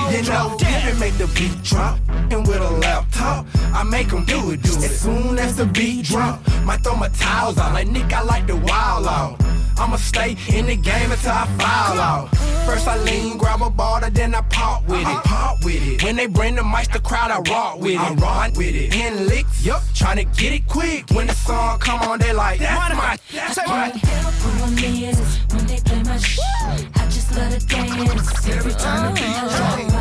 You know, Dippin' make the beat drop. And with a laptop, I make them do it. As soon as the beat drop, might throw my towels out. Like Nick, I like the wild out. I'ma stay in the game until I foul out. First I lean, grab a ball, then I pop with it. When they bring the mics, the crowd, I rock with it. I rock with it. 10 licks, tryna get it quick. When the song come on, they like, that's my. When they play my shit, I just love to dance every time the beat drop.